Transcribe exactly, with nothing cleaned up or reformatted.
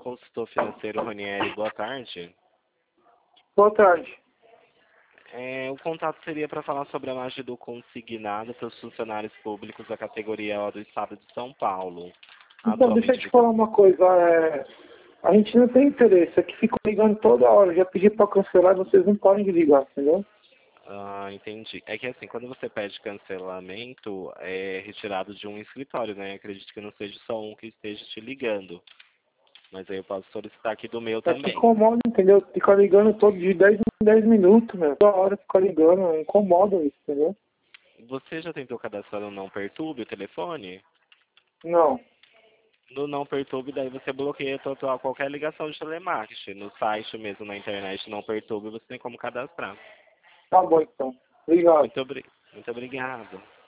consultor financeiro Ranieri, boa tarde. Boa tarde. É, o contato seria para falar sobre a laje do consignado para os funcionários públicos da categoria O do Estado de São Paulo. Então, deixa eu te falar uma coisa. É, a gente não tem interesse. É que ficam ligando toda hora. Já pedi para cancelar, vocês não podem ligar, entendeu? Ah, entendi. É que assim, quando você pede cancelamento, é retirado de um escritório, né? Acredito que não seja só um que esteja te ligando. Mas aí eu posso solicitar aqui do meu É que também. incomoda, entendeu? Fica ligando todo de dez em dez minutos, meu. Toda hora fica ligando. Incomoda isso, entendeu? Você já tentou cadastrar no Não Perturbe o telefone? Não. No Não Perturbe, daí você bloqueia total qualquer ligação de telemarketing. No site mesmo, na internet, Não Perturbe, você tem como cadastrar. Tá bom, então. Obrigado. Muito, obri... Muito obrigado.